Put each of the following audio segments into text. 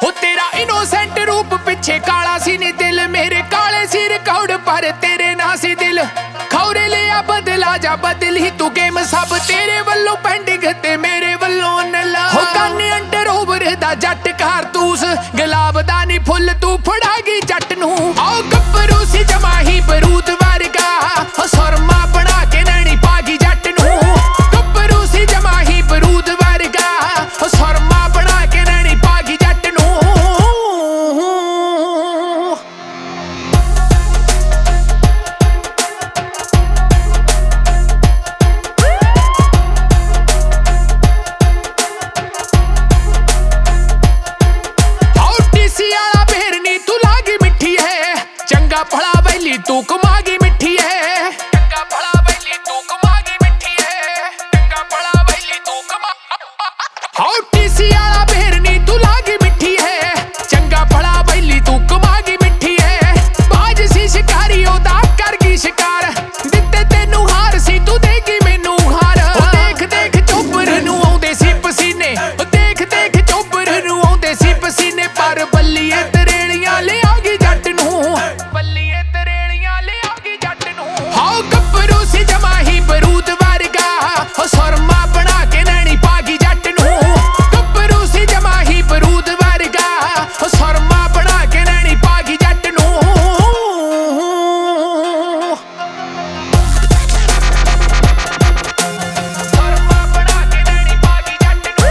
हो तेरा इनोसेंट रूप पिछे काला सी नी दिल, मेरे काले सी रिकॉर्ड पर तेरे ना सी दिल। खौरे लिया बदला जा बदली तू गेम, सब तेरे वल्लों पेंडिंग ते मेरे वल्लों नला। हो काने अंडर ओवर दा जट कारतूस, गुलाब दा नी फुल तू फड़ा गई जट नू। आओ गब्बरू सी जमा ही बरूद वर्गा, हो सुरमा बना के नैनी पागी जट नू। गब्बरू सी जमा ही बरूद वर्गा, हो सुरमा बना के नैनी पागी जट नू। भला वैली तू कमागी मिठी है, चंगा भला वैली तू कमागी मिठी है, चंगा भला वैली तू कमा। हाउ टीसी वाला बेरनी तू लागी मिठी है, चंगा भला वैली तू कमागी मिठी है। बाज सी शिकारी ओदा कर गई शिकार, दिते तेनू हार सी तू देगी मैनू हार। देख देख चोपर नू आउंदे सी पसीने, देख देख चोपर नू आउंदे सी पसीने, पर बल्लीए तरेलियां ले आ गई जट नू। सुरमा बना के नैनी पागी जट नू। गब्बरू सी जमा ही बरूद वर्गा, सुरमा बना के नैनी पागी जट नू। सुरमा बना के नैनी पागी जट नू।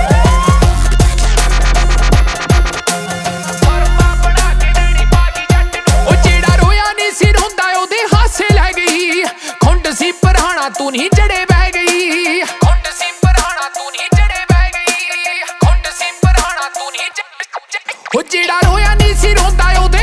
सुरमा बना के नैनी पागी जट नू। ओ जेड़ा रोया नी सी रोंदा ओदे हासे लै गई, खुंड सी परहाना तू नहीं जड़े बह गई। हो जेड़ा रोया नी सी रोंदा ओदे